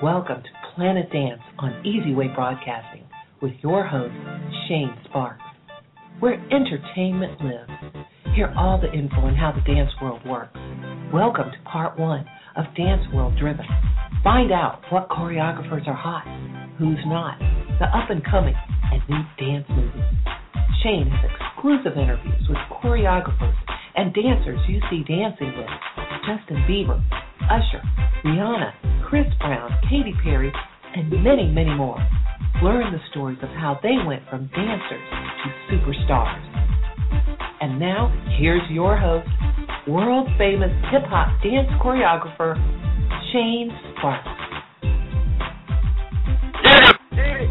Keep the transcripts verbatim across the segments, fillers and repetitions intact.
Welcome to Planet Dance on Easy Way Broadcasting with your host, Shane Sparks, where entertainment lives. Hear all the info on how the dance world works. Welcome to part one of Dance World Driven. Find out what choreographers are hot, who's not, the up-and-coming, and new dance movies. Shane has exclusive interviews with choreographers and dancers you see dancing with Justin Bieber, Usher, Rihanna, Chris Brown, Katy Perry, and many, many more. Learn the stories of how they went from dancers to superstars. And now, here's your host, world-famous hip-hop dance choreographer, Shane Sparks. Yeah, yeah,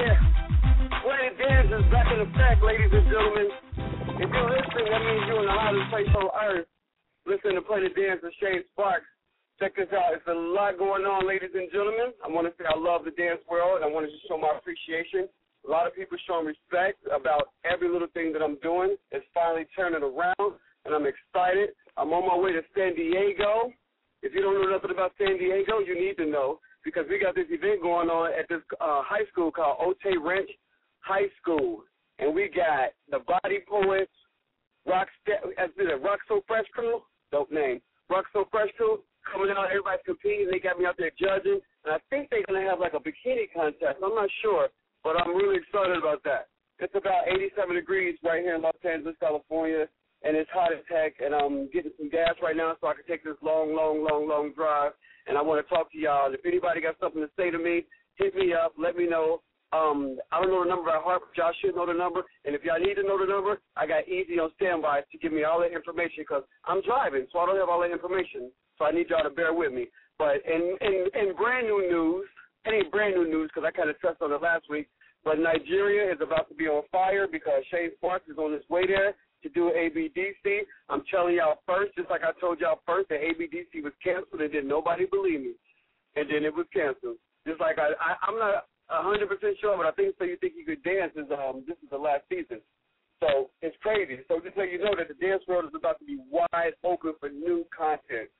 yeah. Planet Dance is back in effect, ladies and gentlemen. If you're listening, that means you're in the hottest place on earth. Listen to Planet Dance with Shane Sparks. Check this out. It's a lot going on, ladies and gentlemen. I want to say I love the dance world. I want to just show my appreciation. A lot of people showing respect about every little thing that I'm doing. It's finally turning around, and I'm excited. I'm on my way to San Diego. If you don't know nothing about San Diego, you need to know, because we got this event going on at this uh, high school called Otay Ranch High School. And we got the Body Poets, Rock, Rock So Fresh Crew, dope name, Rock So Fresh Crew, coming out, everybody's competing. They got me out there judging, and I think they're going to have like a bikini contest. I'm not sure, but I'm really excited about that. It's about eighty-seven degrees right here in Los Angeles, California, and it's hot as heck, and I'm getting some gas right now so I can take this long, long, long, long drive, and I want to talk to y'all. And if anybody got something to say to me, hit me up, let me know. Um, I don't know the number by heart, but y'all should know the number, and if y'all need to know the number, I got Easy on standby to give me all that information, because I'm driving, so I don't have all that information. So I need y'all to bear with me. But in, in, in brand new news, it ain't brand new news because I kind of touched on it last week, but Nigeria is about to be on fire because Shane Sparks is on his way there to do A B D C. I'm telling y'all first, just like I told y'all first, that A B D C was canceled, and then nobody believed me. And then it was canceled. Just like I, I, I'm not one hundred percent sure, but I think So You Think You Could Dance is um this is the last season. So it's crazy. So just so you know that the dance world is about to be wide open for new content.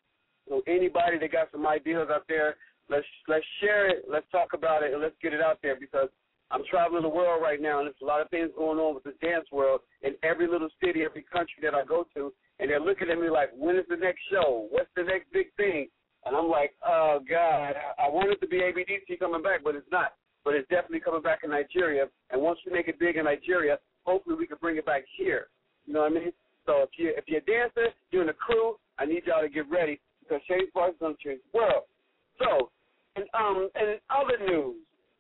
So anybody that got some ideas out there, let's let's share it, let's talk about it, and let's get it out there, because I'm traveling the world right now, and there's a lot of things going on with the dance world in every little city, every country that I go to, and they're looking at me like, when is the next show? What's the next big thing? And I'm like, oh, God, I want it to be A B D C coming back, but it's not. But it's definitely coming back in Nigeria, and once we make it big in Nigeria, hopefully we can bring it back here. You know what I mean? So if, you, if you're a dancer, you're in the crew, I need y'all to get ready, because Shane Sparks is going to change the world. So, and, um, and in other news,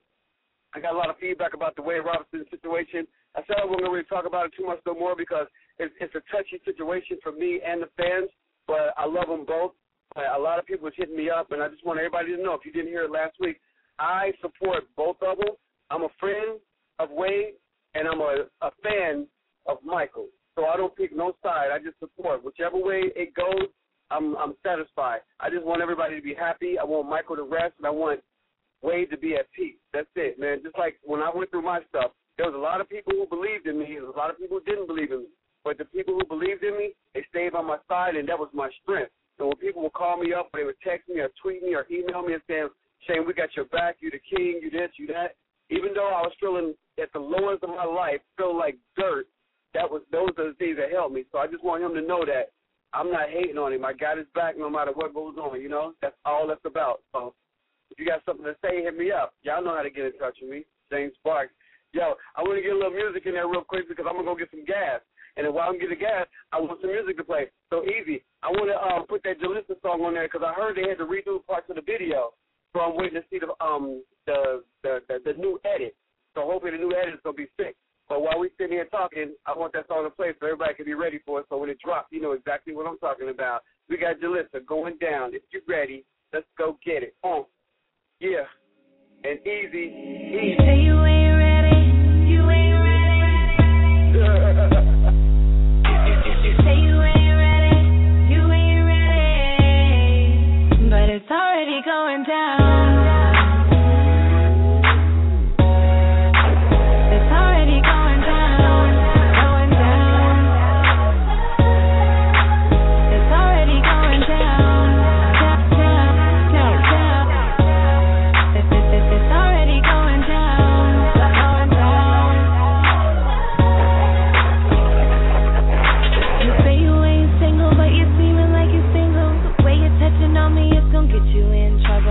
I got a lot of feedback about the Wade Robinson situation. I said I wasn't going to really talk about it too much no more, because it's, it's a touchy situation for me and the fans, but I love them both. A lot of people was hitting me up, and I just want everybody to know, if you didn't hear it last week, I support both of them. I'm a friend of Wade, and I'm a, a fan of Michael. So I don't pick no side. I just support. Whichever way it goes, I'm, I'm satisfied. I just want everybody to be happy. I want Michael to rest, and I want Wade to be at peace. That's it, man. Just like when I went through my stuff, there was a lot of people who believed in me. There was a lot of people who didn't believe in me. But the people who believed in me, they stayed by my side, and that was my strength. So when people would call me up, or they would text me or tweet me or email me and say, Shane, we got your back, you the king, you this, you that. Even though I was feeling at the lowest of my life, feeling like dirt, that was those are the things that helped me. So I just want him to know that I'm not hating on him. I got his back no matter what goes on, you know. That's all that's about. So if you got something to say, hit me up. Y'all know how to get in touch with me, Shane Sparks. Yo, I want to get a little music in there real quick, because I'm going to go get some gas. And then while I'm getting gas, I want some music to play. So Easy, I want to uh, put that Jalissa song on there, because I heard they had to redo parts of the video. So I'm waiting to see the um the the, the, the new edit. So hopefully the new edit is going to be sick. But while we're sitting here talking, I want that song to play so everybody can be ready for it. So when it drops, you know exactly what I'm talking about. We got Jalissa going down. If you're ready, let's go get it. On. Yeah. And Easy. Easy. You say you ain't ready. You ain't ready. You say you ain't ready. You ain't ready. But it's already going down.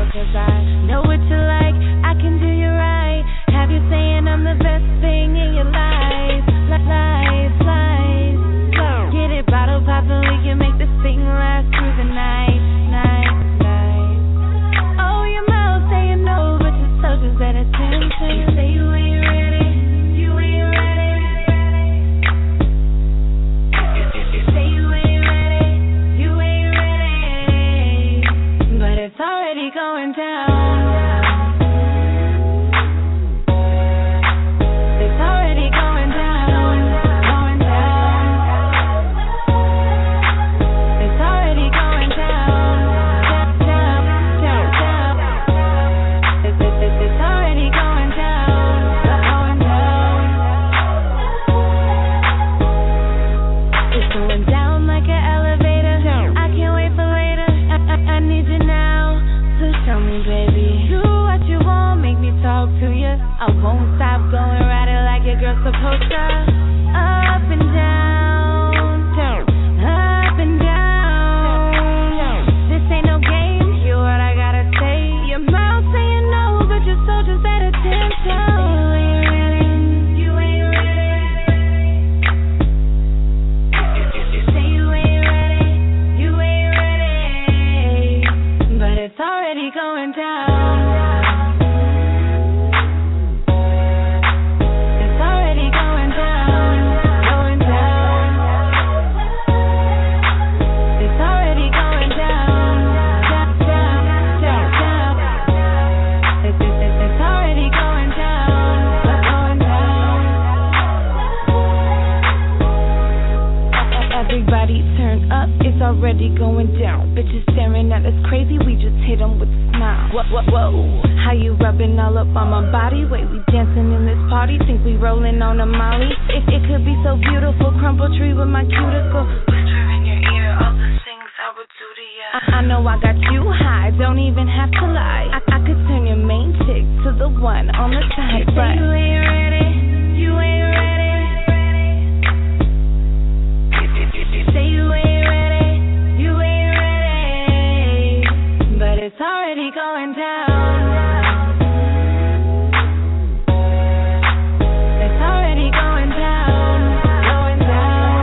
Cause I know what you like, I can do you right. Have you saying I'm the best thing in your life? Life, life. Get it bottle poppin', we can make this thing last through the night, night, night. Oh, your mouth saying no, but your soldier's at attention. You say you ain't ready, you ain't ready. You say you ain't ready, you ain't ready. But it's already going down. I won't stop going right it like a girl supposed to. Up and down, up and down. This ain't no game, hear what I gotta say. Your mouth saying no, but your soldier's at attention. You ain't ready. You say you ain't ready, you ain't ready. But it's already going down. Already going down. Bitches staring at us crazy, we just hit them with a smile. Whoa, whoa, whoa. How you rubbing all up on my body? Wait, we dancing in this party? Think we rolling on a molly? It, it could be so beautiful. Crumble tree with my cuticle. Whisper in your ear all the things I would do to ya. I, I know I got you high, don't even have to lie. I, I could turn your main chick to the one on the side. You say you ain't ready, you ain't ready. You say you ain't ready. It's already going down. It's already going down, going down.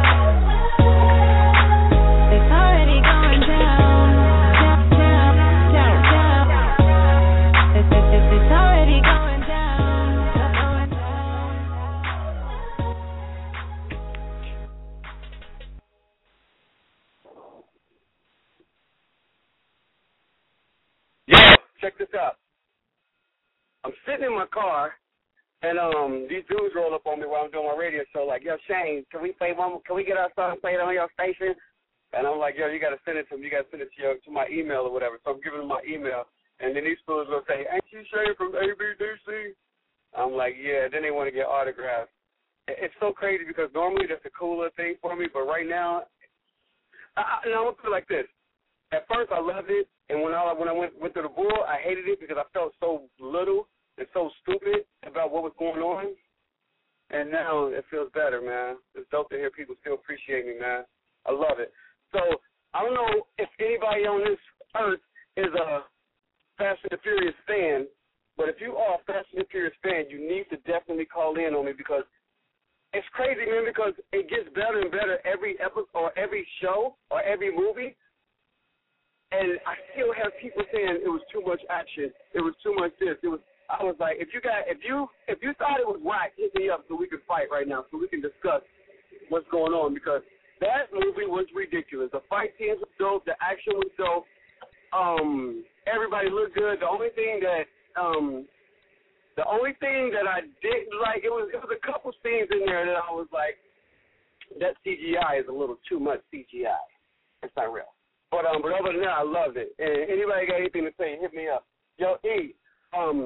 It's already going down, down, down, down, down. It's, it's, it's, it's already going down, going down. Yeah, check this out. I'm sitting in my car, and um, these dudes roll up on me while I'm doing my radio show, like, yo, Shane, can we play one? Can we get our song played on your station? And I'm like, yo, you got to send it to me. You got to send it to, your, to my email or whatever. So I'm giving them my email, and then these fools will say, ain't you Shane from A B D C? I'm like, yeah. Then they want to get autographs. It's so crazy because normally that's a cooler thing for me, but right now, I, I, I'm going to put it like this. At first, I loved it, and when I when I went went to the Bull, I hated it because I felt so little and so stupid about what was going on. And now it feels better, man. It's dope to hear people still appreciate me, man. I love it. So I don't know if anybody on this earth is a Fast and the Furious fan, but if you are a Fast and the Furious fan, you need to definitely call in on me because it's crazy, man. Because it gets better and better every episode or every show or every movie. And I still have people saying it was too much action. It was too much this. It was. I was like, if you got, if you, if you thought it was whack, hit me up so we can fight right now, so we can discuss what's going on because that movie was ridiculous. The fight scenes was dope. The action was dope. Um, everybody looked good. The only thing that, um, the only thing that I didn't like, it was, it was a couple scenes in there that I was like, that C G I is a little too much C G I. It's not real. But um, but other than that, I loved it. And anybody got anything to say, hit me up. Yo, E, um,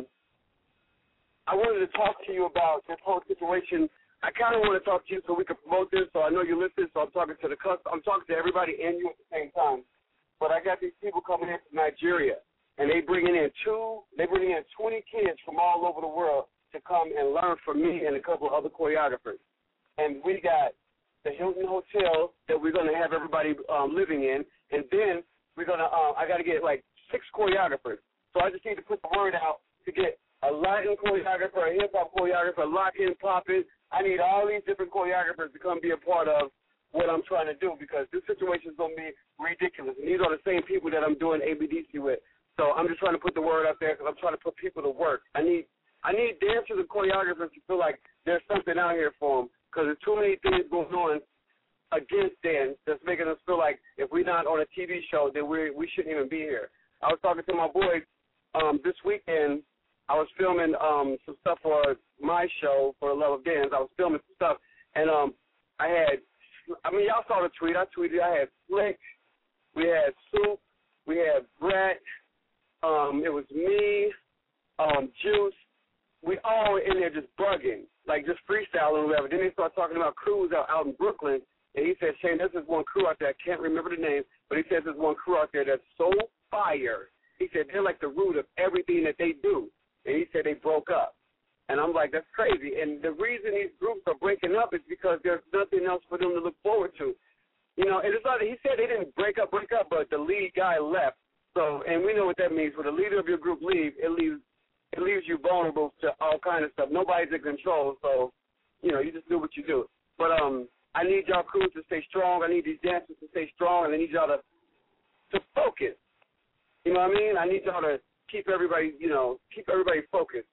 I wanted to talk to you about this whole situation. I kind of want to talk to you so we can promote this. So I know you're listening. So I'm talking to the cus- I'm talking to everybody and you at the same time. But I got these people coming in from Nigeria, and they bringing in two. They bringing in twenty kids from all over the world to come and learn from me and a couple of other choreographers. And we got the Hilton Hotel that we're going to have everybody um, living in. And then we're going to, um, I got to get like six choreographers. So I just need to put the word out to get a Latin choreographer, a hip-hop choreographer, lock-in, pop-in. I need all these different choreographers to come be a part of what I'm trying to do because this situation is going to be ridiculous. And these are the same people that I'm doing A B D C with. So I'm just trying to put the word out there because I'm trying to put people to work. I need I need dancers and choreographers to feel like there's something out here for them because there's too many things going on against dance that's making us feel like if we're not on a T V show, then we we shouldn't even be here. I was talking to my boys um, this weekend. I was filming um, some stuff for my show, For the Love of Dance. I was filming some stuff, and um, I had, I mean, y'all saw the tweet. I tweeted. I had Slick. We had Soup. We had Brett. Um, it was me, um, Juice. We all in there just bugging, like just freestyling or whatever. Then they start talking about crews out, out in Brooklyn, and he said, Shane, there's this one crew out there. I can't remember the name, but he says there's one crew out there that's so fire. He said they're like the root of everything that they do. And he said they broke up. And I'm like, that's crazy. And the reason these groups are breaking up is because there's nothing else for them to look forward to. You know, and it's not, he said they didn't break up, break up, but the lead guy left. So, and we know what that means. When the leader of your group leaves, it leaves it leaves you vulnerable to all kind of stuff. Nobody's in control, so, you know, you just do what you do. But um, I need y'all crews to stay strong. I need these dancers to stay strong, and I need y'all to, to focus. You know what I mean? I need y'all to keep everybody, you know, keep everybody focused.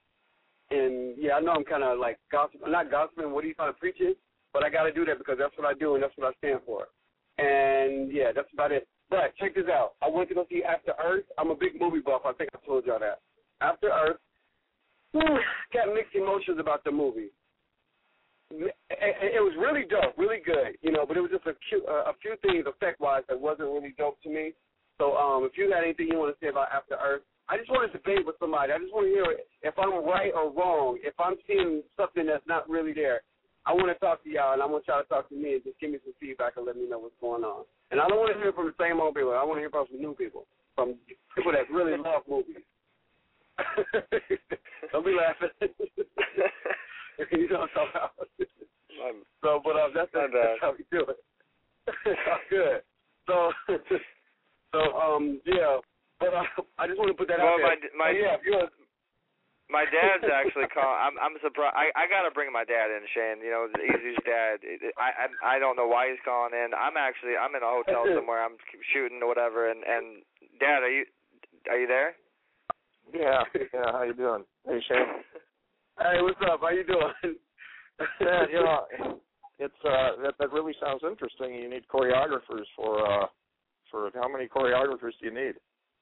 And, yeah, I know I'm kind of like gossiping. I'm not gossiping what he's trying to preach it, but I got to do that because that's what I do and that's what I stand for. And, yeah, that's about it. But check this out. I went to go see After Earth. I'm a big movie buff. I think I told y'all that. After Earth, whew, got mixed emotions about the movie. It, it, it was really dope, really good, you know, but it was just a, few, uh, a few things effect-wise that wasn't really dope to me. So um, if you got anything you want to say about After Earth, I just want to debate with somebody. I just want to hear if I'm right or wrong, if I'm seeing something that's not really there. I want to talk to y'all, and I want y'all to talk to me and just give me some feedback and let me know what's going on. And I don't want to hear from the same old people. I want to hear from some new people, from people that really love movies. Don't be laughing. You know what I'm talking about. So, but uh, that's, that's, that's how we do it. Good. So, so um, yeah. But uh, I just want to put that well, out there. My, my, oh, yeah, if you're my dad's actually calling. I'm, I'm surprised. I, I got to bring my dad in, Shane. You know, he's his dad. I, I I don't know why he's calling in. I'm actually I'm in a hotel somewhere. I'm shooting or whatever. And, and Dad, are you are you there? Yeah. Yeah. How you doing? Hey, Shane. Hey, what's up? How you doing? Yeah, you know, it's uh that that really sounds interesting. You need choreographers for uh for how many choreographers do you need?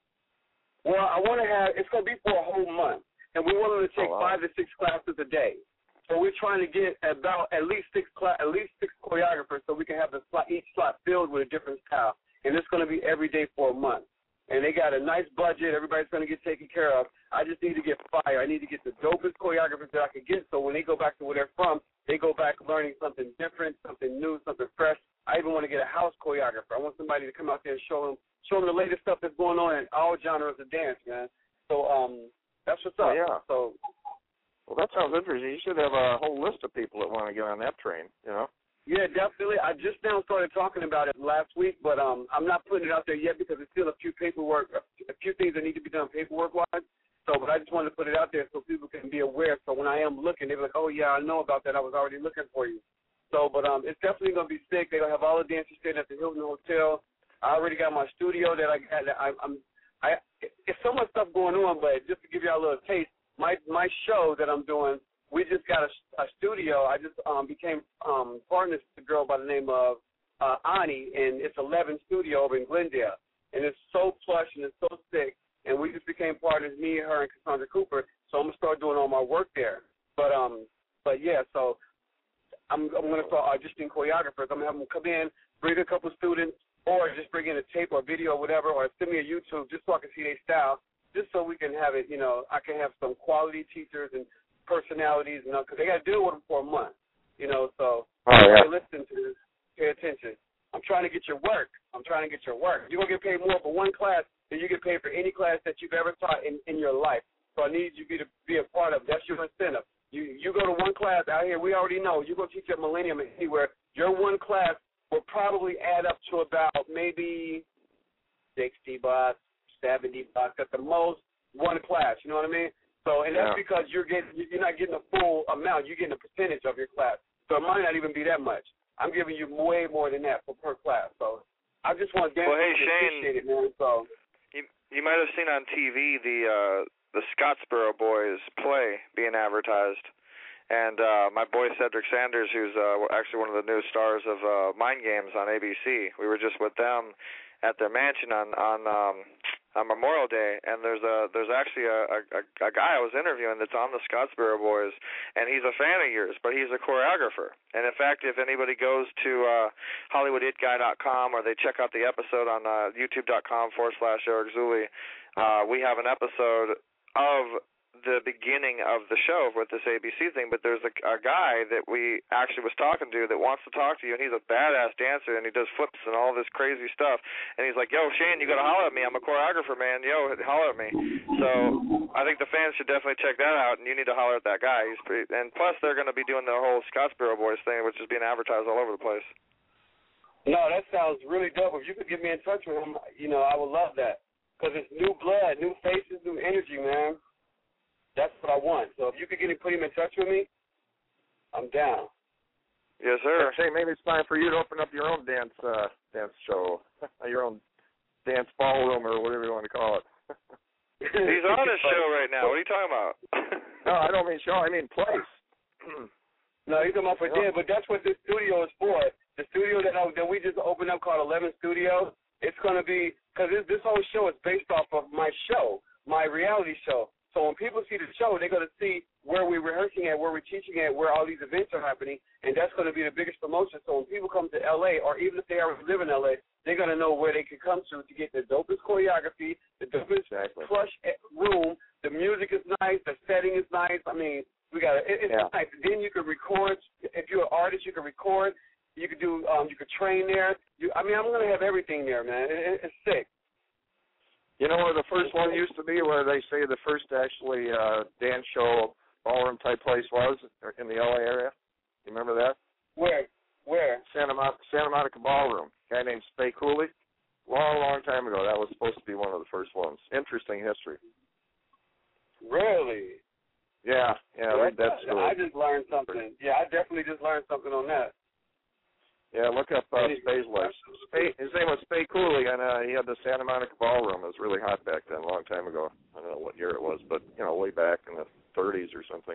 Well, I want to have. It's going to be for a whole month. And we want them to take oh, wow. five to six classes a day. So we're trying to get about at least six cla- at least six choreographers so we can have the slot, each slot filled with a different style. And it's going to be every day for a month. And they got a nice budget. Everybody's going to get taken care of. I just need to get fire. I need to get the dopest choreographers that I can get so when they go back to where they're from, they go back learning something different, something new, something fresh. I even want to get a house choreographer. I want somebody to come out there and show them, show them the latest stuff that's going on in all genres of dance, man. So, um, that's what's up. Oh, yeah. So, well, that sounds interesting. You should have a whole list of people that want to get on that train, you know? Yeah, definitely. I just now started talking about it last week, but um, I'm not putting it out there yet because there's still a few paperwork, a few things that need to be done paperwork-wise. So, but I just wanted to put it out there so people can be aware. So when I am looking, they're like, oh, yeah, I know about that. I was already looking for you. So, but um, it's definitely going to be sick. They're going to have all the dancers staying at the Hilton Hotel. I already got my studio that I got. That I, I'm I, it's so much stuff going on, but just to give y'all a little taste, my my show that I'm doing, we just got a, a studio. I just um, became um, partners with a girl by the name of uh, Ani, and it's eleven Studio over in Glendale. And it's so plush and it's so sick, and we just became partners, me, her, and Cassandra Cooper, so I'm going to start doing all my work there. But, um, but yeah, so I'm, I'm going to start auditioning choreographers. I'm going to have them come in, bring a couple students, or just bring in a tape or video or whatever, or send me a YouTube just so I can see their style, just so we can have it, you know, I can have some quality teachers and personalities, you know, because they got to deal with them for a month, you know, so oh, yeah. listen to this, pay attention. I'm trying to get your work. I'm trying to get your work. You're going to get paid more for one class than you get paid for any class that you've ever taught in, in your life. So I need you to be, to be a part of. That's your incentive. You you go to one class out here, we already know, you go teach at Millennium anywhere, your one class will probably add up to about maybe sixty bucks, seventy bucks at the most, one class. You know what I mean? So, and that's Yeah. because you're getting, you're not getting a full amount. You're getting a percentage of your class. So it might not even be that much. I'm giving you way more than that for per class. So I just want dancers well, hey, to Shane, appreciate it, man. So you you might have seen on T V the uh, the Scottsboro Boys play being advertised. And uh, my boy Cedric Sanders, who's uh, actually one of the new stars of uh, Mind Games on A B C, we were just with them at their mansion on on, um, on Memorial Day. And there's a there's actually a, a, a guy I was interviewing that's on the Scottsboro Boys, and he's a fan of yours, but he's a choreographer. And in fact, if anybody goes to uh, Hollywood It Guy dot com or they check out the episode on uh, YouTube.com forward slash Eric Zuli, uh, we have an episode of the beginning of the show with this A B C thing, but there's a, a guy that we actually was talking to that wants to talk to you, and he's a badass dancer, and he does flips and all this crazy stuff, and he's like, yo, Shane, you got to holler at me. I'm a choreographer, man. Yo, holler at me. So I think the fans should definitely check that out, and you need to holler at that guy. He's pretty, and plus they're going to be doing the whole Scottsboro Boys thing, which is being advertised all over the place. no, that sounds really dope. If you could get me in touch with him, you know, I would love that because it's new blood, new faces, new energy, man. That's what I want. So if you could get him, put him in touch with me, I'm down. Yes, sir. Hey, maybe it's time for you to open up your own dance uh, dance show, your own dance ballroom or whatever you want to call it. He's on his show right now. What are you talking about? No, I don't mean show. I mean place. No, he's talking about for yeah. But that's what this studio is for. The studio that I, that we just opened up called Eleven Studios. It's going to be because this, this whole show is based off of my show, my reality show. So when people see the show, they're going to see where we're rehearsing at, where we're teaching at, where all these events are happening, and that's going to be the biggest promotion. So when people come to L A, or even if they already live in L A, they're going to know where they can come to to get the dopest choreography, the dopest exactly. plush room. The music is nice. The setting is nice. I mean, we got it, it's yeah. nice. Then you can record. If you're an artist, you can record. You can do. Um, you can train there. You, I mean, I'm going to have everything there, man. It, it, it's sick. You know where the first one used to be, where they say the first actually uh, dance show ballroom type place was in the L A area? You remember that? Where? Where? Santa, Mon- Santa Monica Ballroom. A guy named Spay Cooley. Long, long time ago. That was supposed to be one of the first ones. Interesting history. Really? Yeah, yeah. yeah Read that story. I just learned something. Yeah, I definitely just learned something on that. Yeah, look up uh, Spay's life. Spay, his name was Spay Cooley, and uh, he had the Santa Monica Ballroom. It was really hot back then, a long time ago. I don't know what year it was, but, you know, way back in the thirties or something.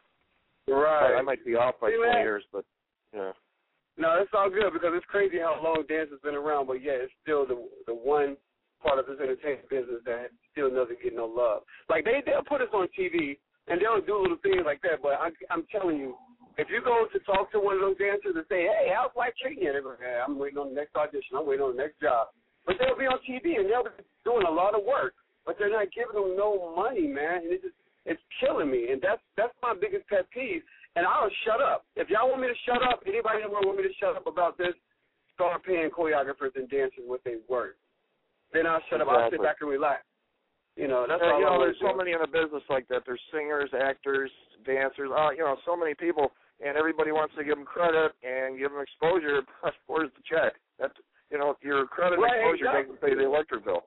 Right. I, I might be off by See, twenty man? years, but, yeah. No, it's all good because it's crazy how long dance has been around, but, yeah, it's still the the one part of this entertainment business that still doesn't get no love. Like, they, they'll put us on T V, and they'll do little things like that, but I, I'm telling you, if you go to talk to one of those dancers and say, hey, how's life treating you? They're like, hey, I'm waiting on the next audition. I'm waiting on the next job. But they'll be on T V, and they'll be doing a lot of work, but they're not giving them no money, man. And it just, it's killing me. And that's that's my biggest pet peeve. And I'll shut up. If y'all want me to shut up, anybody in the world want me to shut up about this, start paying choreographers and dancers what they work. Then I'll shut exactly. up. I'll sit back and relax. You know, that's yeah, all you know, I there's so many in a business like that. There's singers, actors, dancers, uh, you know, so many people. And everybody wants to give them credit and give them exposure. Where's the check? That you know, your credit right, exposure exactly. doesn't pay the electric bill.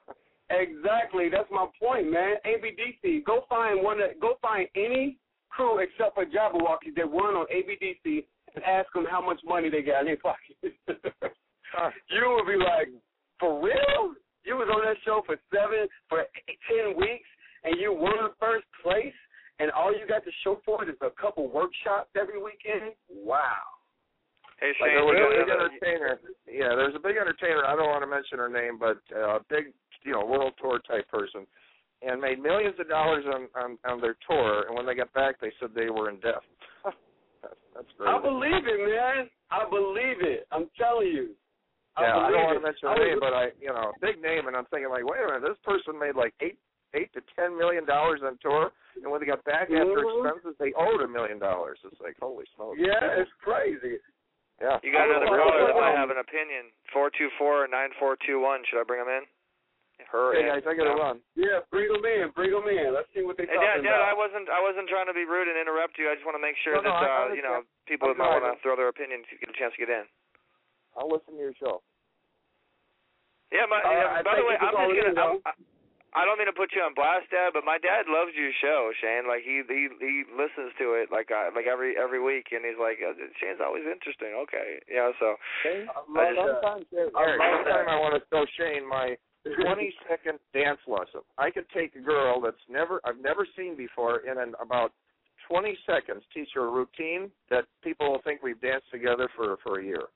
Exactly, that's my point, man. A B D C, go find one. That, go find any crew except for Jabberwocky that won on A B D C and ask them how much money they got in their pocket. huh. You would be like, for real? You was on that show for seven, for ten weeks, and you won first place. And all you got to show for it is a couple workshops every weekend? Wow. Hey, Like Shane, there was you a big another, entertainer. Yeah, there's a big entertainer. I don't want to mention her name, but a uh, big, you know, world tour type person, and made millions of dollars on, on, on their tour. And when they got back, they said they were in debt. that's, that's crazy. I believe it, man. I believe it. I'm telling you. I yeah, I don't want to it. mention her name, but I, you know, big name, and I'm thinking like, wait a minute, this person made like eight, eight to ten million dollars on tour. And when they got back after mm-hmm. expenses, they owed a million dollars. It's like, holy smokes. Yeah, it's crazy. Yeah. You got another oh, caller that oh, might oh. have an opinion. four two four, nine four two one. Should I bring him in? Her Hey, in. guys, I got to run. Yeah, bring them in. Bring them in. Let's see what they're Hey, talking Dad, Dad, about. I wasn't, I wasn't trying to be rude and interrupt you. I just want to make sure No, no, that, I- I uh, you know, people I'm that might want driving. to throw their opinions get a chance to get in. I'll listen to your show. Yeah, my, Uh, yeah, I by the way, I'm just in, gonna. I'm, I don't mean to put you on blast, Dad, but my dad loves your show, Shane. Like he he he listens to it like uh, like every every week, and he's like, Shane's always interesting. Okay, yeah. So Shane, I just, sometimes, Eric, sometime I want to show Shane my twenty second dance lesson. I could take a girl that's never I've never seen before, and in about twenty seconds, teach her a routine that people will think we've danced together for for a year.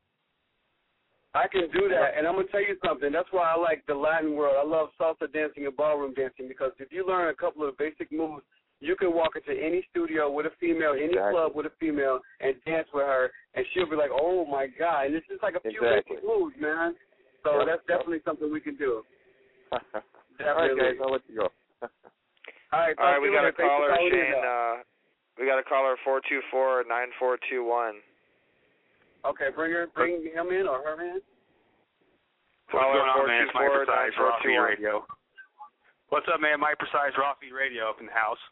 I can do that, and I'm going to tell you something. That's why I like the Latin world. I love salsa dancing and ballroom dancing because if you learn a couple of basic moves, you can walk into any studio with a female, any exactly. club with a female, and dance with her, and she'll be like, oh, my God. And it's just like a few exactly. basic moves, man. So yep. that's definitely something we can do. All right, guys, I'll let you go. All right, All right, we got a caller, Shane. Uh, we got a caller, four two four, nine four two one. Okay, bring her, bring him in or her in. What's going on, man? It's Mike Precise, Raw Feed Radio. What's up, man? Mike Precise, Raw Feed Radio up in the house.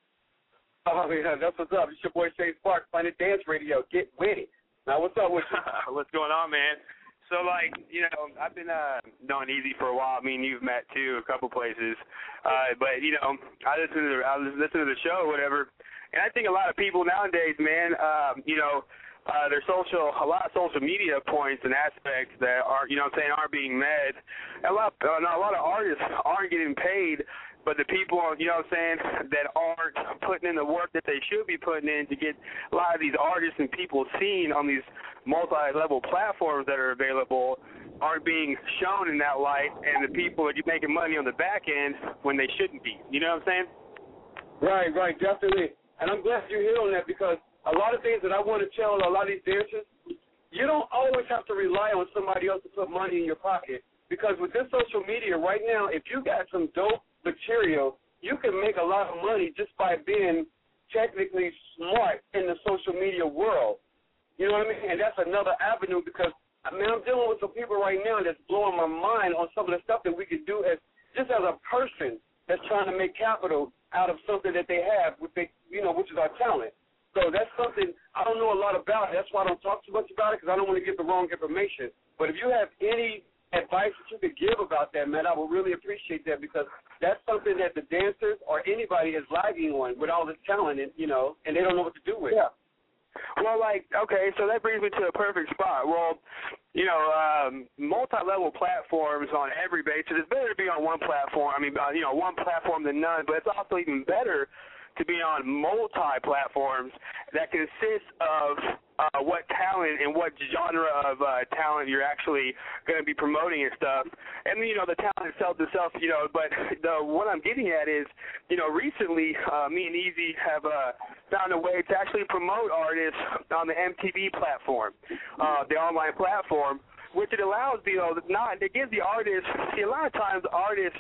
Oh, yeah, that's what's up. It's your boy Shane Sparks, Planet Dance Radio. Get with it. Now, what's up with you? What's going on, man? So, like, you know, I've been uh, knowing Easy for a while. I mean, you've met, too, a couple places. Uh, but, you know, I listen to the, I listen to the show or whatever, and I think a lot of people nowadays, man, um, you know, Uh, there's social, a lot of social media points and aspects that are, you know what I'm saying, aren't being met. A lot, uh, a lot of artists aren't getting paid, but the people, you know what I'm saying, that aren't putting in the work that they should be putting in to get a lot of these artists and people seen on these multi-level platforms that are available aren't being shown in that light, and the people are making money on the back end when they shouldn't be. You know what I'm saying? Right, right, definitely. And I'm glad you hit on that because a lot of things that I want to tell a lot of these dancers, you don't always have to rely on somebody else to put money in your pocket. Because with this social media right now, if you got some dope material, you can make a lot of money just by being technically smart in the social media world. You know what I mean? And that's another avenue because, I mean, I'm dealing with some people right now that's blowing my mind on some of the stuff that we could do as just as a person that's trying to make capital out of something that they have, with they, you know, which is our talent. So that's something I don't know a lot about. That's why I don't talk too much about it because I don't want to give the wrong information. But if you have any advice that you could give about that, man, I would really appreciate that because that's something that the dancers or anybody is lagging on with all this talent, and you know, and they don't know what to do with. Yeah. Well, like, okay, so that brings me to a perfect spot. Well, you know, um, multi-level platforms on every basis. It's better to be on one platform. I mean, uh, you know, one platform than none, but it's also even better to be on multi-platforms that consist of uh, what talent and what genre of uh, talent you're actually going to be promoting and stuff. And, you know, the talent itself itself, you know, but the, what I'm getting at is, you know, recently uh, me and Easy have uh, found a way to actually promote artists on the M T V platform, uh, the online platform, which it allows, you know, not, it gives the artists, see, a lot of times artists,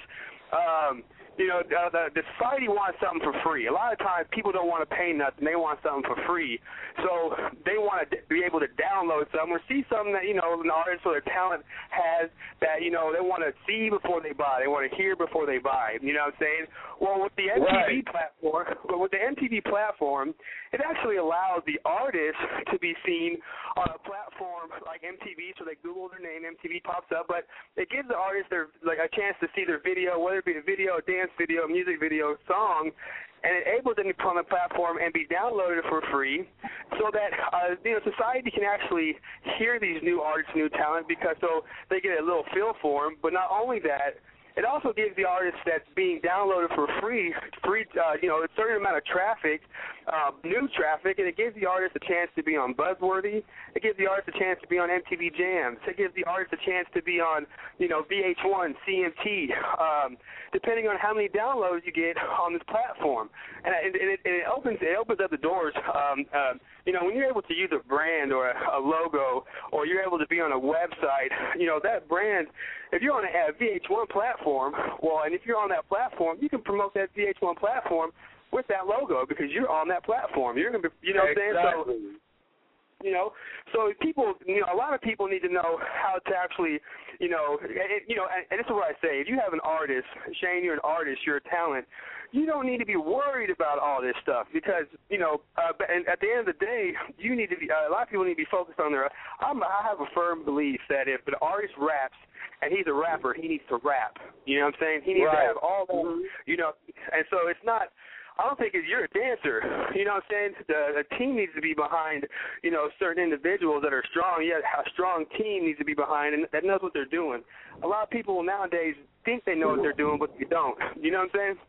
um, you know, uh, the, the society wants something for free. A lot of times people don't want to pay nothing. They want something for free. So they want to d- be able to download something or see something that, you know, an artist or their talent has that, you know, they want to see before they buy. They want to hear before they buy. You know what I'm saying? Well, with the M T V right. platform, but with the M T V platform, it actually allows the artist to be seen on a platform like M T V. So they Google their name, M T V pops up, but it gives the artist their like a chance to see their video, whether it be a video, a dance video, music video, song, and it enables them to put on the platform and be downloaded for free so that uh, you know, society can actually hear these new artists, new talent, because so they get a little feel for them. But not only that, it also gives the artist that's being downloaded for free, free, uh, you know, a certain amount of traffic, uh, new traffic, and it gives the artist a chance to be on Buzzworthy. It gives the artist a chance to be on M T V Jams. It gives the artist a chance to be on, you know, V H one, C M T, um, depending on how many downloads you get on this platform. And it, and it, and it opens it opens up the doors. Um, uh, you know, when you're able to use a brand or a, a logo, or you're able to be on a website, you know, that brand, if you're on a, a V H one platform, well, and if you're on that platform, you can promote that V H one platform with that logo because you're on that platform. You're gonna be, you know exactly. what I'm saying? So, you know, so people, you know, a lot of people need to know how to actually, you know, and, you know, and, and this is what I say. If you have an artist, Shane, you're an artist, you're a talent, you don't need to be worried about all this stuff because, you know, uh, and at the end of the day, you need to be, uh, a lot of people need to be focused on their, I'm, I have a firm belief that if an artist raps and he's a rapper, he needs to rap. You know what I'm saying? He needs right. to have all that, mm-hmm. you know, and so it's not, I don't think if you're a dancer, you know what I'm saying? The, the team needs to be behind, you know, certain individuals that are strong. Yeah, a strong team needs to be behind and that knows what they're doing. A lot of people nowadays think they know what they're doing, but they don't. You know what I'm saying?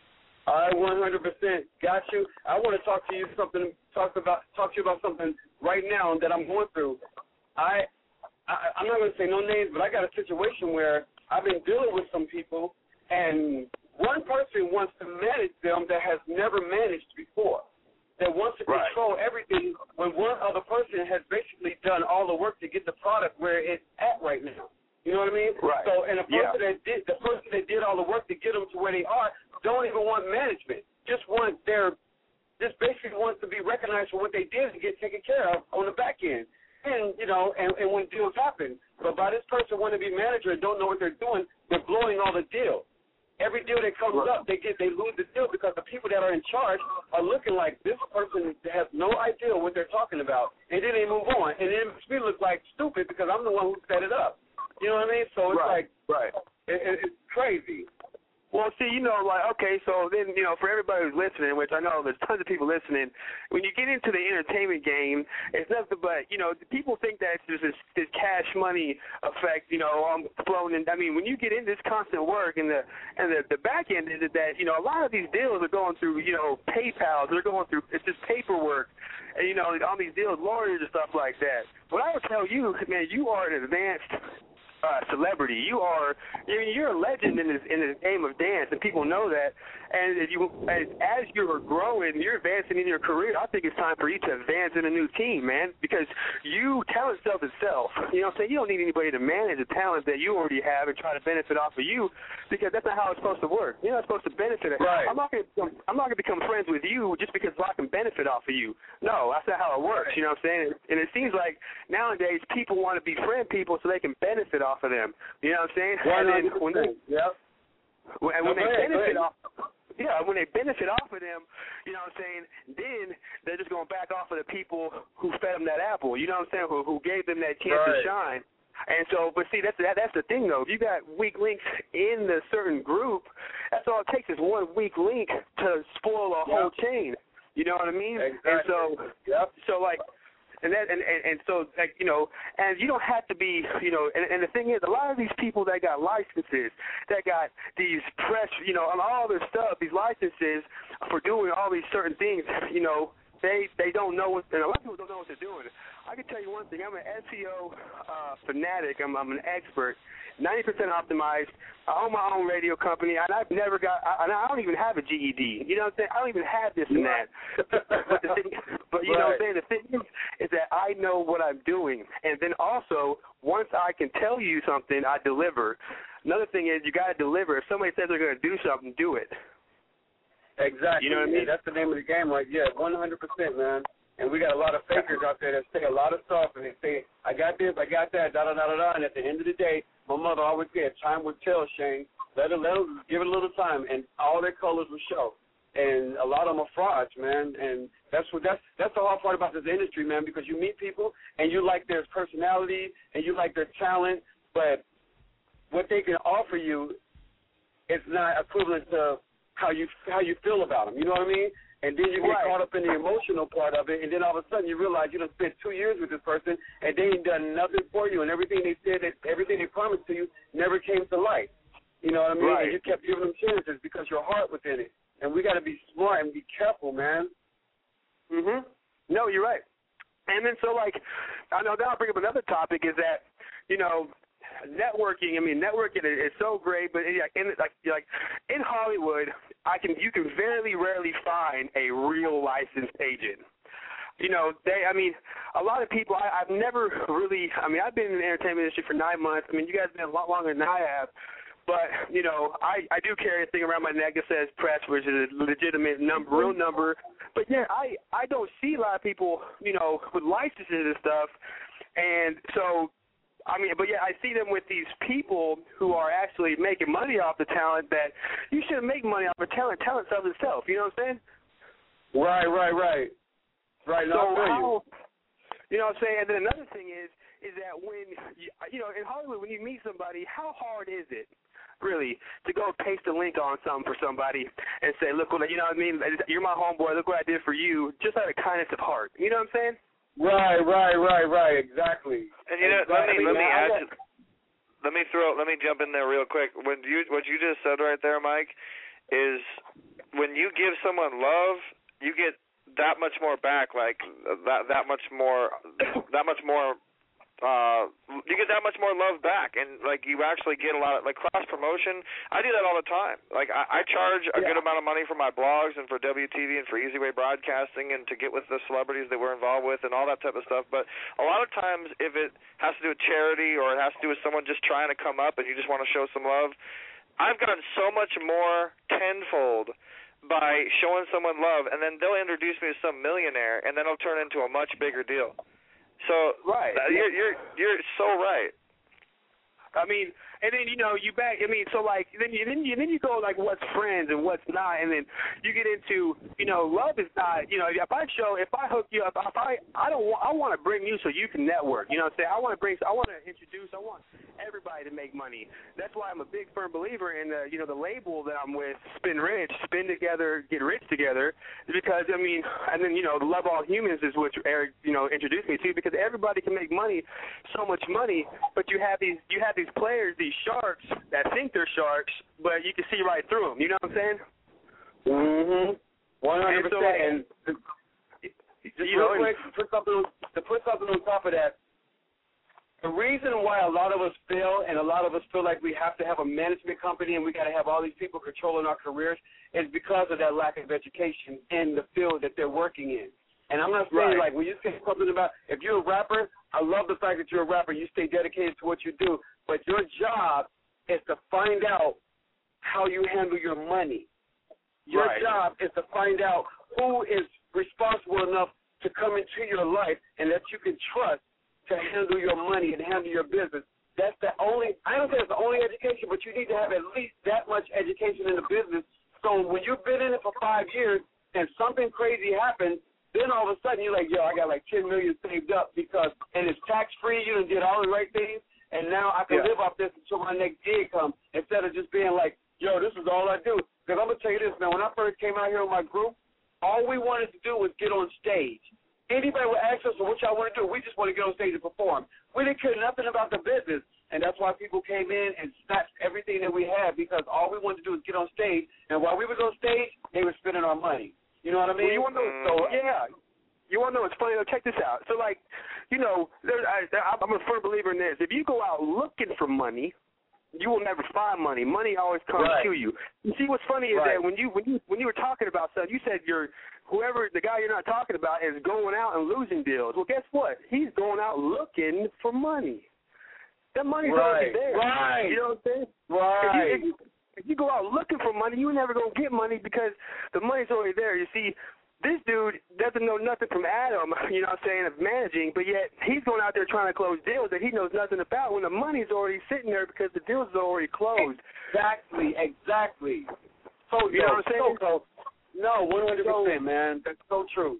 I one hundred percent got you. I want to talk to you something. Talk about talk to you about something right now that I'm going through. I, I I'm not going to say no names, but I got a situation where I've been dealing with some people, and one person wants to manage them that has never managed before, that wants to right. control everything when one other person has basically done all the work to get the product where it's at right now. You know what I mean? Right. So, and the person yeah. that did the person that did all the work to get them to where they are don't even want management. Just want their, just basically wants to be recognized for what they did and get taken care of on the back end. And you know, and, and when deals happen, but by this person wanting to be manager and don't know what they're doing, they're blowing all the deals. Every deal that comes right. up, they get they lose the deal because the people that are in charge are looking like this person has no idea what they're talking about, and then they move on, and it makes me look like stupid because I'm the one who set it up. You know what I mean? So it's right. like, right. It, it, it's crazy. Well, see, you know, like, okay, so then, you know, for everybody who's listening, which I know there's tons of people listening, when you get into the entertainment game, it's nothing but, you know, people think that there's this, this cash money effect, you know, um, flowing in. I mean, when you get into this constant work and the and the, the back end is that, you know, a lot of these deals are going through, you know, PayPal. They're going through, it's just paperwork. And, you know, all these deals, lawyers and stuff like that. What I would tell you, man, you are an advanced Uh, celebrity. You are, I mean, you're a legend in this in this game of dance, and people know that. And if you, as, as you're growing, you're advancing in your career. I think it's time for you to advance in a new team, man, because you talent sells itself. You know what I'm saying? You don't need anybody to manage the talent that you already have and try to benefit off of you, because that's not how it's supposed to work. You're not supposed to benefit it. Right. I'm not going to I'm not going to become friends with you just because I can benefit off of you. No, that's not how it works. You know what I'm saying? And it seems like nowadays people want to befriend people so they can benefit off of them. You know what I'm saying? one hundred percent. And then when they, yep. when, and when no, they ahead, benefit off, yeah, when they benefit off of them, you know what I'm saying? Then they're just going to back off of the people who fed them that apple. You know what I'm saying? Who, who gave them that chance right. to shine. And so, but see, that's that, that's the thing though. If you got weak links in the certain group, that's all it takes is one weak link to spoil a yep. whole chain. You know what I mean? Exactly. And so, yep. so like. And that, and, and, and so, like, you know, and you don't have to be, you know, and, and the thing is, a lot of these people that got licenses, that got these press, you know, and all this stuff, these licenses for doing all these certain things, you know, they they don't know what, and a lot of people don't know what they're doing. I can tell you one thing, I'm an S E O uh, fanatic, I'm, I'm an expert, ninety percent optimized. I own my own radio company, and I've never got, I, and I don't even have a G E D. You know what I'm saying? I don't even have this and that. but, the thing, but you right. know what I'm saying? The thing is, is that I know what I'm doing. And then also, once I can tell you something, I deliver. Another thing is, you got to deliver. If somebody says they're going to do something, do it. Exactly. You know what I mean? Yeah, that's the name of the game, right? Yeah, one hundred percent, man. And we got a lot of fakers out there that say a lot of stuff, and they say, I got this, I got that, da-da-da-da-da, and at the end of the day, my mother always said, time will tell, Shane. Let it, let it, give it a little time, and all their colors will show. And a lot of them are frauds, man, and that's what that's that's the hard part about this industry, man, because you meet people, and you like their personality, and you like their talent, but what they can offer you is not equivalent to how you how you feel about them, you know what I mean? And then you get right. caught up in the emotional part of it, and then all of a sudden you realize you done spent two years with this person, and they ain't done nothing for you, and everything they said, that everything they promised to you never came to light. You know what I mean? Right. And you kept giving them chances because your heart was in it. And we got to be smart and be careful, man. Mhm. No, you're right. And then so, like, I know now I'll bring up another topic is that, you know, networking. I mean, networking is so great, but in, like, like in Hollywood, I can you can very rarely find a real licensed agent. You know, they. I mean, a lot of people. I, I've never really. I mean, I've been in the entertainment industry for nine months. I mean, you guys have been a lot longer than I have. But, you know, I, I do carry a thing around my neck that says press, which is a legitimate number, real number. But, yeah, I, I don't see a lot of people, you know, with licenses and stuff. And so I mean, but yeah, I see them with these people who are actually making money off the talent that you shouldn't make money off of talent. Talent sells itself. You know what I'm saying? Right, right, right. Right, no, so I feel how, you. You know what I'm saying? And then another thing is, is that when, you, you know, in Hollywood, when you meet somebody, how hard is it, really, to go paste a link on something for somebody and say, look, what, you know what I mean? You're my homeboy. Look what I did for you, just out of kindness of heart. You know what I'm saying? Right, right, right, right. Exactly. And you know, exactly. let me let me add. Got, let me throw. Let me jump in there real quick. When you what you just said right there, Mike, is when you give someone love, you get that much more back. Like that that much more that much more. Uh, you get that much more love back, and like you actually get a lot of like cross promotion. I do that all the time. Like I, I charge a yeah. good amount of money for my blogs and for W T V and for Easy Way Broadcasting and to get with the celebrities that we're involved with and all that type of stuff. But a lot of times, if it has to do with charity or it has to do with someone just trying to come up and you just want to show some love, I've gotten so much more tenfold by showing someone love, and then they'll introduce me to some millionaire, and then it'll turn into a much bigger deal. So right, you're you're you're so right. I mean, and then you know you back. I mean, so like then you then you then you go like what's friends and what's not, and then you get into you know love is not. You know, if I show if I hook you up, if I I don't want I want to bring you so you can network. You know what I'm saying? I want to bring I want to introduce. I want everybody to make money. That's why I'm a big firm believer in the you know the label that I'm with, Spin Rich, spin together, get rich together. Because I mean, and then you know, Love All Humans is what Eric you know introduced me to. Because everybody can make money, so much money, but you have these you have these players, these sharks that think they're sharks, but you can see right through them. You know what I'm saying? Mhm. One hundred percent. And just you real know, quick, to put something to put something on top of that. The reason why a lot of us fail and a lot of us feel like we have to have a management company and we got to have all these people controlling our careers is because of that lack of education in the field that they're working in. And I'm not saying, right. like, when you say something about, if you're a rapper, I love the fact that you're a rapper. You stay dedicated to what you do. But your job is to find out how you handle your money. Your right. job is to find out who is responsible enough to come into your life and that you can trust to handle your money and handle your business. That's the only, I don't say it's the only education, but you need to have at least that much education in the business. So when you've been in it for five years and something crazy happens, then all of a sudden you're like, yo, I got like ten million dollars saved up because, and it's tax-free, you done did all the right things, and now I can yeah. live off this until my next gig comes instead of just being like, yo, this is all I do. Because I'm going to tell you this, man, when I first came out here with my group, all we wanted to do was get on stage. Anybody would ask us, well, what y'all want to do? We just want to get on stage and perform. We didn't care nothing about the business, and that's why people came in and snatched everything that we had because all we wanted to do was get on stage, and while we was on stage, they were spending our money. You know what I mean? Well, you want to know, so, yeah. You want to know what's funny? Though? Check this out. So, like, you know, there, I, I'm a firm believer in this. If you go out looking for money, you will never find money. Money always comes right. to you. You see, what's funny is right. that when you when you when you were talking about stuff, you said you're whoever the guy you're not talking about is going out and losing deals. Well, guess what? He's going out looking for money. That money's right. already there. Right. You know what I'm saying? Right. If you, if you, if you go out looking for money, you're never gonna get money because the money's already there. You see. This dude doesn't know nothing from Adam, you know what I'm saying, of managing, but yet he's going out there trying to close deals that he knows nothing about when the money's already sitting there because the deals are already closed. Exactly, exactly. So, you know what I'm saying? So, no, one hundred percent, man. That's so true.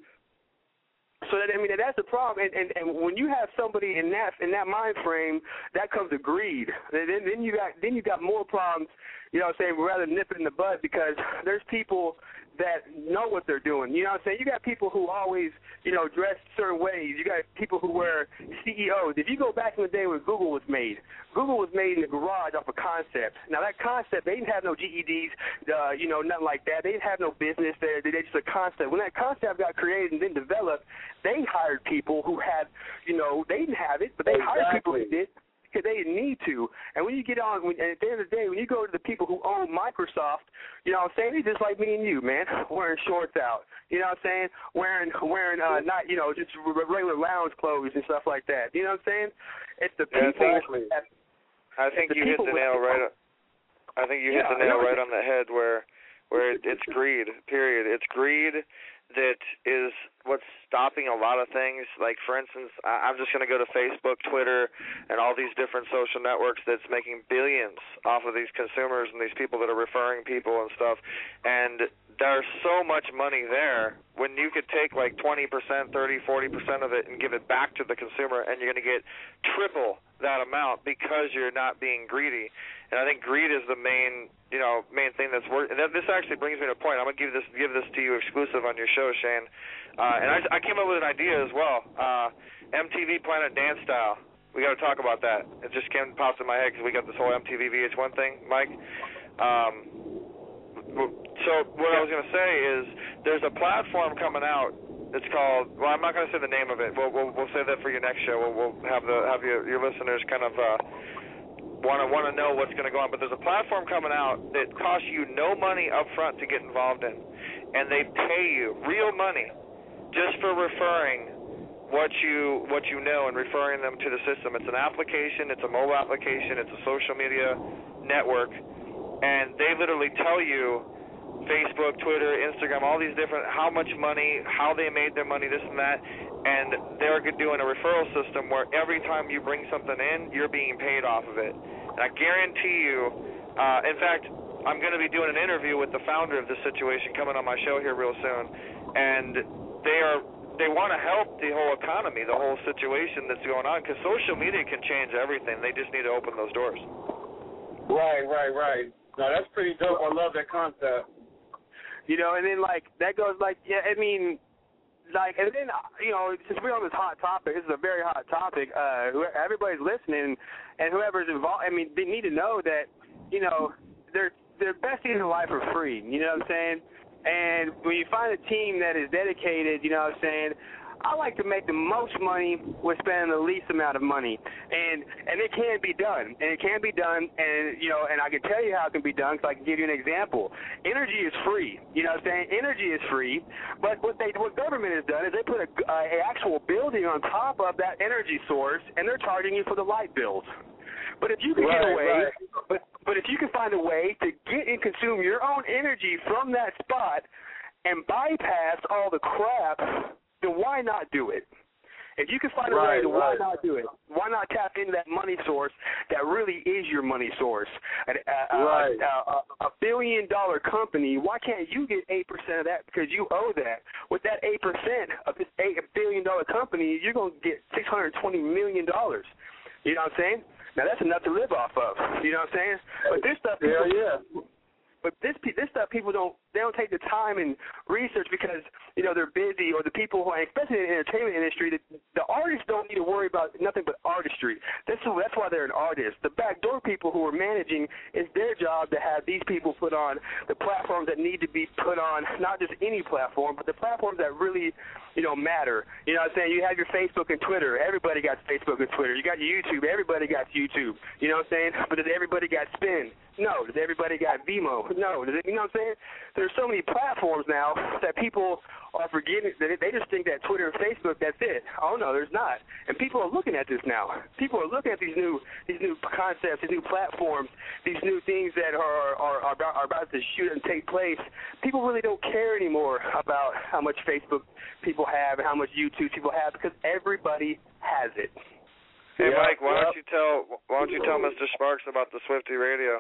So that I mean that's the problem, and, and and when you have somebody in that in that mind frame, that comes to greed. Then then you got then you got more problems. You know what I'm saying? Rather nip it in the bud because there's people that know what they're doing. You know what I'm saying? You got people who always, you know, dress certain ways. You got people who wear C E Os. If you go back in the day when Google was made, Google was made in the garage off a concept. Now, that concept, they didn't have no G E Ds, uh, you know, nothing like that. They didn't have no business there. They just a concept. When that concept got created and then developed, they hired people who had, you know, they didn't have it, but they exactly. hired people who did. They didn't need to. And when you get on, when, and at the end of the day, when you go to the people who own Microsoft, you know what I'm saying, they're just like me and you, man, wearing shorts out. You know what I'm saying? Wearing, wearing uh, not, you know, just regular lounge clothes and stuff like that. You know what I'm saying? It's the people. Exactly. That, I think you hit the nail right. I think you hit yeah, the nail right on the head where, where it, it's greed, period. It's greed that is what's stopping a lot of things. Like, for instance, I'm just going to go to Facebook, Twitter, and all these different social networks that's making billions off of these consumers and these people that are referring people and stuff. And there's so much money there when you could take like twenty percent, thirty, forty percent of it and give it back to the consumer, and you're going to get triple that amount because you're not being greedy. And I think greed is the main, you know, main thing that's worth. And this actually brings me to a point. I'm gonna give this give this to you exclusive on your show, Shane. Uh, and I, I came up with an idea as well. Uh, M T V Planet Dance Style. We got to talk about that. It just came popped in my head because we got this whole M T V V H one thing, Mike. Um, so what I was gonna say is there's a platform coming out. It's called. Well, I'm not gonna say the name of it. We'll we'll, we'll say that for your next show. We'll, we'll have the have your, your listeners kind of. Uh, want to want to know what's going to go on, but there's a platform coming out that costs you no money up front to get involved in, and they pay you real money just for referring what you what you know and referring them to the system. It's an application, it's a mobile application, it's a social media network, and they literally tell you Facebook, Twitter, Instagram, all these different, how much money, how they made their money, this and that, and they're doing a referral system where every time you bring something in, you're being paid off of it. And I guarantee you, uh, in fact, I'm going to be doing an interview with the founder of this situation coming on my show here real soon, and they are they want to help the whole economy, the whole situation that's going on, because social media can change everything. They just need to open those doors. Right, right, right. No, that's pretty dope. I love that concept. You know, and then, like, that goes, like, yeah, I mean, like, and then, you know, since we're on this hot topic, this is a very hot topic, uh, everybody's listening, and whoever's involved, I mean, they need to know that, you know, their their best things in life are free, you know what I'm saying? And when you find a team that is dedicated, you know what I'm saying, I like to make the most money with spending the least amount of money, and and it can be done, and it can be done, and you know, and I can tell you how it can be done because I can give you an example. Energy is free, you know what I'm saying? Energy is free, but what they what government has done is they put a, a actual building on top of that energy source, and they're charging you for the light bills. But if you can right, get away, right. but but if you can find a way to get and consume your own energy from that spot and bypass all the crap, then why not do it? If you can find a right, way, to right. why not do it? Why not tap into that money source that really is your money source? A, a, right. a, a, a billion-dollar company, why can't you get eight percent of that because you owe that? With that eight percent of this eight billion-dollar company, you're going to get six hundred twenty million dollars. You know what I'm saying? Now, that's enough to live off of. You know what I'm saying? But this stuff, yeah, people, yeah. But this this stuff people don't they don't take the time and research because you know they're busy, or the people who are, especially in the entertainment industry, the, the artists don't need to worry about nothing but artistry. That's who, that's why they're an artist. The backdoor people who are managing, it's their job to have these people put on the platforms that need to be put on, not just any platform, but the platforms that really you know matter. You know what I'm saying? You have your Facebook and Twitter. Everybody got Facebook and Twitter. You got your YouTube. Everybody got YouTube. You know what I'm saying? But does everybody got Spin? No. Does everybody got Vimeo? No. Does it, you know what I'm saying? There's so many platforms now that people are forgetting. That they just think that Twitter and Facebook, that's it. Oh no, there's not. And people are looking at this now. People are looking at these new these new concepts, these new platforms, these new things that are are, are, about, are about to shoot and take place. People really don't care anymore about how much Facebook people have and how much YouTube people have because everybody has it. Hey yeah, Mike, why yeah. don't you tell why don't you tell Mister Sparks about the Swifty Radio?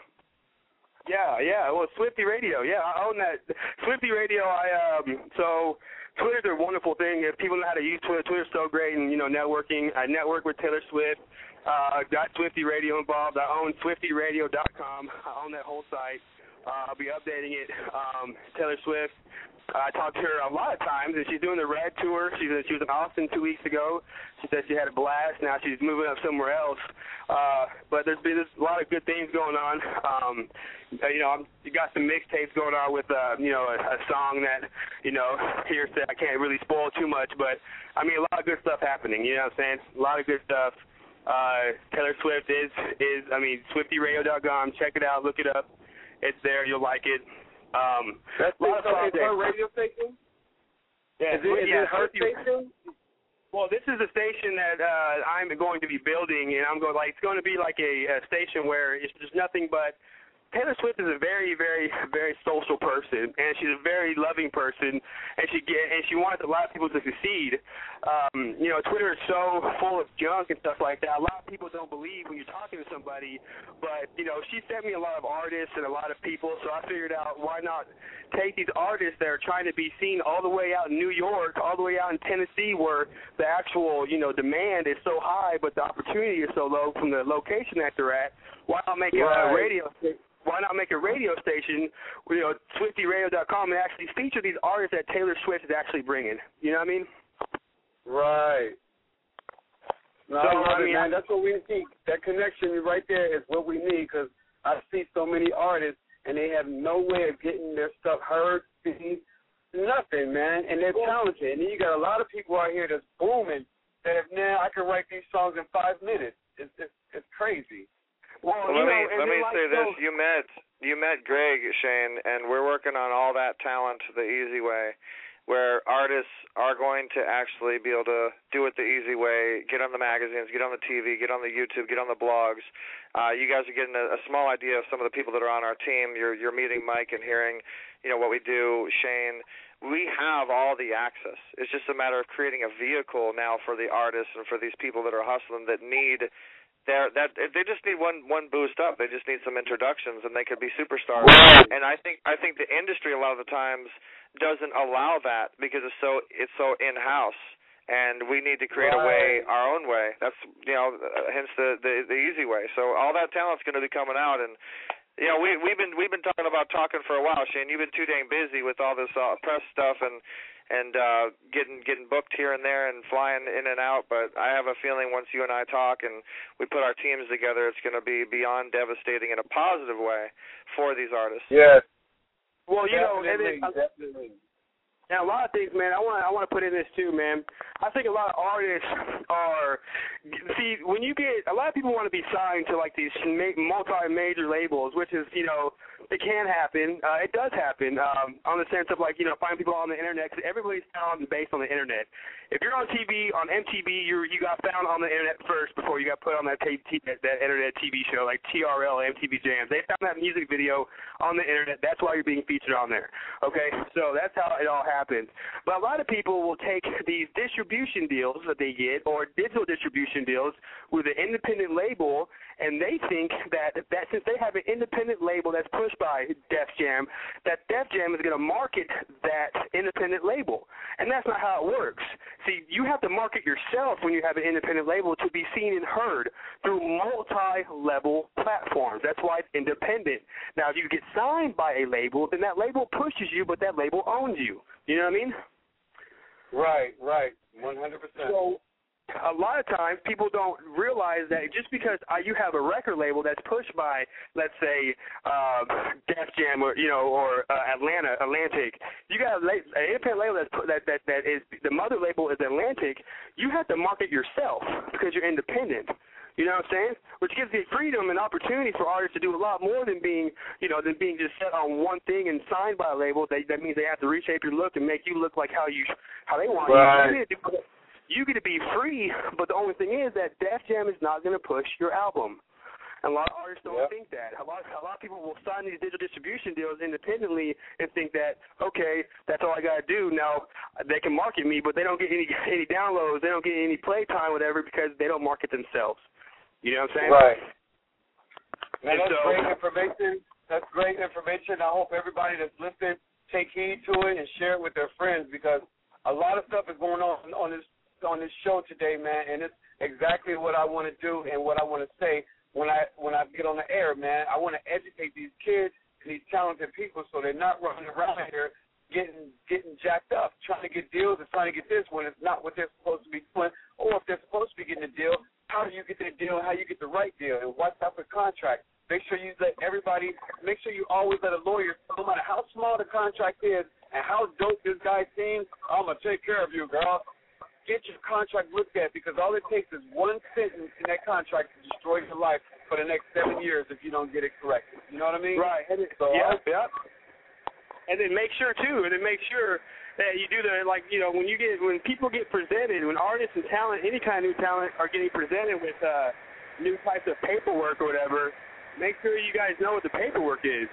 Yeah, yeah. Well, Swifty Radio. Yeah, I own that. Swifty Radio. I um. So Twitter's a wonderful thing. If people know how to use Twitter, Twitter's so great, and you know, networking. I network with Taylor Swift. Uh, got Swifty Radio involved. I own Swifty Radio dot com. I own that whole site. Uh, I'll be updating it. Um, Taylor Swift. I talked to her a lot of times, and she's doing the Red Tour. She's she was in Austin two weeks ago. She said she had a blast. Now she's moving up somewhere else. Uh, but there's been there's a lot of good things going on. Um, you know, I'm, you got some mixtapes going on with, uh, you know, a, a song that, you know, hearsay. I can't really spoil too much, but, I mean, a lot of good stuff happening. You know what I'm saying? A lot of good stuff. Uh, Taylor Swift is, is I mean, Swifty Radio dot com. Check it out. Look it up. It's there. You'll like it. Um, That's a lot it, of it's her radio station? Yeah, is it, is yeah, it her Swifty, station? Well, this is a station that uh, I'm going to be building, and I'm going like it's going to be like a, a station where it's just nothing but Taylor Swift is a very, very, very social person, and she's a very loving person, and she get and she wants a lot of people to succeed. Um, you know, Twitter is so full of junk and stuff like that. A lot of people don't believe when you're talking to somebody, but you know, she sent me a lot of artists and a lot of people, so I figured out why not take these artists that are trying to be seen all the way out in New York, all the way out in Tennessee, where the actual, you know, demand is so high, but the opportunity is so low from the location that they're at. Why not make right. a radio? Why not make a radio station, you know, Swifty Radio dot com, and actually feature these artists that Taylor Swift is actually bringing? You know what I mean? Right. No, so, I love I mean, it, man. That's what we need. That connection right there is what we need, because I see so many artists, and they have no way of getting their stuff heard, seen, nothing, man, and they're talented. And then you got a lot of people out here that's booming that have now, I can write these songs in five minutes. It's, it's, it's crazy. Well, well let know, me let me like say this: those... you met you met Greg, Shane, and we're working on all that talent the easy way, where artists are going to actually be able to do it the easy way, get on the magazines, get on the T V, get on the YouTube, get on the blogs. Uh, you guys are getting a, a small idea of some of the people that are on our team. You're you're meeting Mike and hearing, you know, what we do. Shane, we have all the access. It's just a matter of creating a vehicle now for the artists and for these people that are hustling that need. They're, that they just need one one boost up. They just need some introductions, and they could be superstars. Right. And I think I think the industry a lot of the times doesn't allow that because it's so it's so in house, and we need to create right. a way our own way. That's you know, uh, hence the, the the easy way. So all that talent's going to be coming out, and you know we we've been we've been talking about talking for a while, Shane. You've been too dang busy with all this uh, press stuff and. and uh, getting getting booked here and there and flying in and out. But I have a feeling once you and I talk and we put our teams together, it's going to be beyond devastating in a positive way for these artists. Yes. Well, you definitely, know, and it, definitely. Now, a lot of things, man, I want I want to put in this too, man. I think a lot of artists are, see, when you get, a lot of people want to be signed to, like, these multi-major labels, which is, you know, it can happen. Uh, it does happen um, on the sense of, like, you know, finding people on the Internet, because everybody's found based on the Internet. If you're on T V, on M T V, you you got found on the Internet first before you got put on that, t- t- that, that Internet T V show, like T R L, M T V Jams. They found that music video on the Internet. That's why you're being featured on there, okay? So that's how it all happens. But a lot of people will take these distribution deals that they get, or digital distribution deals, with an independent label, and they think that, that since they have an independent label that's pushed by Def Jam, that Def Jam is going to market that independent label. And that's not how it works. See, you have to market yourself when you have an independent label to be seen and heard through multi-level platforms. That's why it's independent. Now, if you get signed by a label, then that label pushes you, but that label owns you. You know what I mean? Right, right, one hundred percent. So, a lot of times people don't realize that just because uh, you have a record label that's pushed by, let's say, uh, Def Jam or you know or uh, Atlanta Atlantic, you got an independent label that's that that that is the mother label is Atlantic. You have to market yourself because you're independent. You know what I'm saying? Which gives you freedom and opportunity for artists to do a lot more than being, you know, than being just set on one thing and signed by a label. They, that means they have to reshape your look and make you look like how you how they want right. you to do. You get to be free, but the only thing is that Def Jam is not going to push your album. And a lot of artists don't yep. think that. A lot, a lot of people will sign these digital distribution deals independently and think that, okay, that's all I got to do. Now, they can market me, but they don't get any any downloads. They don't get any play time, whatever, because they don't market themselves. You know what I'm saying? Right. Man, that's so, great information. That's great information. I hope everybody that's listening take heed to it and share it with their friends, because a lot of stuff is going on on this on this show today, man, and it's exactly what I want to do and what I want to say when I when I get on the air, man. I want to educate these kids and these talented people so they're not running around here getting getting jacked up, trying to get deals and trying to get this when it's not what they're supposed to be doing, or if they're supposed to be getting a deal, how do you get that deal and how you get the right deal and what type of contract. Make sure you let everybody, make sure you always let a lawyer, no matter how small the contract is and how dope this guy seems, I'm going to take care of you, girl. Get your contract looked at, because all it takes is one sentence in that contract to destroy your life for the next seven years if you don't get it corrected. You know what I mean? Right. So, yep, yep. And then make sure, too, and then make sure that you do the, like, you know, when you get, when people get presented, when artists and talent, any kind of new talent are getting presented with uh, new types of paperwork or whatever, make sure you guys know what the paperwork is.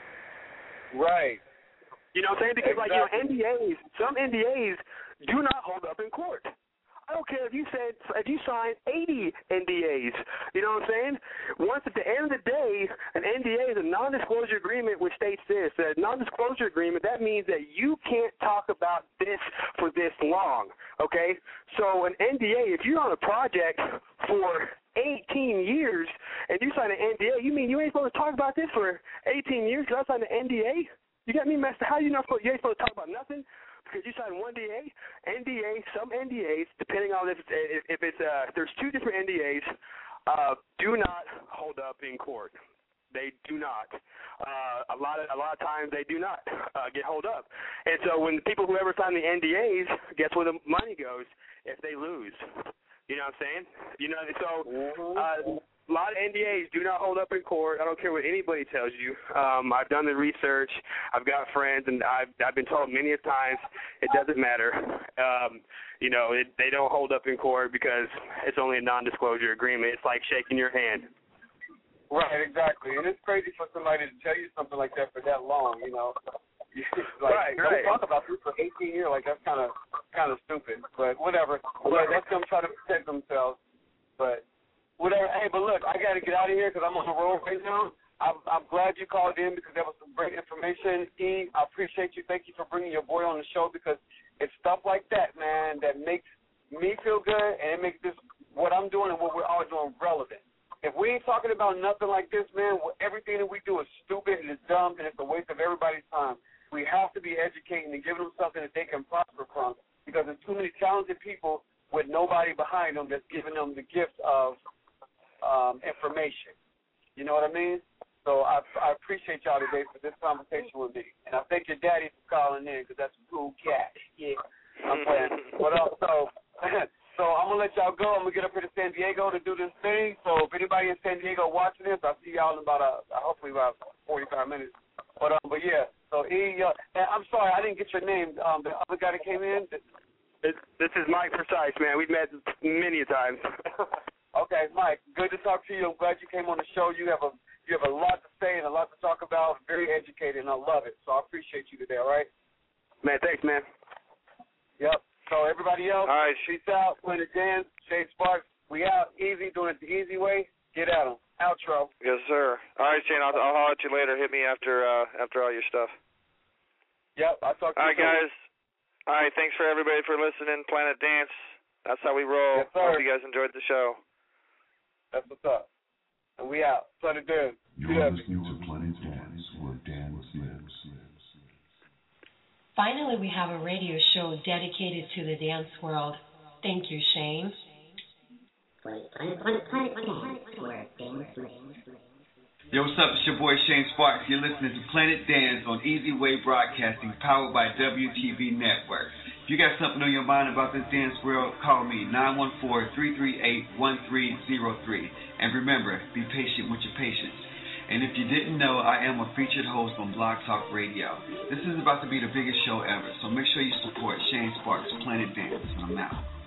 Right. You know what I'm saying? Because, exactly. like, you know, N D As, some N D As do not hold up in court. I don't care if you said if you signed eighty N D As. You know what I'm saying? Once at the end of the day, an N D A is a non-disclosure agreement which states this. A non-disclosure agreement, that means that you can't talk about this for this long, okay? So an N D A, if you're on a project for eighteen years and you sign an N D A, you mean you ain't supposed to talk about this for eighteen years because I signed an N D A? You got me messed up. How you not supposed, you ain't supposed to talk about nothing? Because you signed one D A, N D A, some N D As, depending on if it's, if it's uh, if there's two different N D As, uh, do not hold up in court. They do not. Uh, a lot of a lot of times they do not uh, get held up. And so when the people who ever sign the N D As, guess where the money goes if they lose? You know what I'm saying? You know, so uh, a lot of N D As do not hold up in court. I don't care what anybody tells you. Um, I've done the research. I've got friends, and I've I've been told many a times it doesn't matter. Um, you know, it, they don't hold up in court because it's only a non-disclosure agreement. It's like shaking your hand. Right, exactly. And it's crazy for somebody to tell you something like that for that long. You know, like, right, don't right. talk about this for eighteen years. Like that's kind of kind of stupid. But whatever. But that's them trying to protect themselves. But whatever. Hey, but look, I got to get out of here because I'm on the road right now. I'm, I'm glad you called in because that was some great information. E, I appreciate you. Thank you for bringing your boy on the show because it's stuff like that, man, that makes me feel good and it makes this what I'm doing and what we're all doing relevant. If we ain't talking about nothing like this, man, everything that we do is stupid and it's dumb and it's a waste of everybody's time. We have to be educating and giving them something that they can prosper from because there's too many talented people with nobody behind them that's giving them the gift of um, information. You know what I mean? So I, I appreciate y'all today for this conversation with me. And I thank your daddy for calling in because that's a cool cat. Yeah, I'm playing. But also, so I'm going to let y'all go. I'm going to get up here to San Diego to do this thing. So if anybody in San Diego watching this, I'll see y'all in about, a, hopefully about forty-five minutes. But, um, but yeah, so E, uh, and I'm sorry, I didn't get your name. Um, the other guy that came in. This, this is Mike Precise, man. We've met many times. Okay, Mike, good to talk to you. I'm glad you came on the show. You have a you have a lot to say and a lot to talk about. Very educated, and I love it. So I appreciate you today, all right? Man, thanks, man. Yep. So everybody else, all right. Peace out. Planet Dance, Shane Sparks. We out. Easy, doing it the easy way. Get at them. Outro. Yes, sir. All right, Shane, I'll, I'll holler at you later. Hit me after uh, after all your stuff. Yep, I'll talk to all you All right, guys. All right, thanks for everybody for listening. Planet Dance. That's how we roll. Yes, sir. Hope you guys enjoyed the show. That's what's up. And we out. Planet Dance. You're listening to Planet Dance, where dance lives. Finally, we have a radio show dedicated to the dance world. Thank you, Shane. Yo, what's up? It's your boy Shane Sparks. You're listening to Planet Dance on Easy Way Broadcasting, powered by W T V Network. If you got something on your mind about this dance world, call me, nine one four, three three eight, one three zero three. And remember, be patient with your patients. And if you didn't know, I am a featured host on Blog Talk Radio. This is about to be the biggest show ever, so make sure you support Shane Sparks' Planet Dance. I'm out.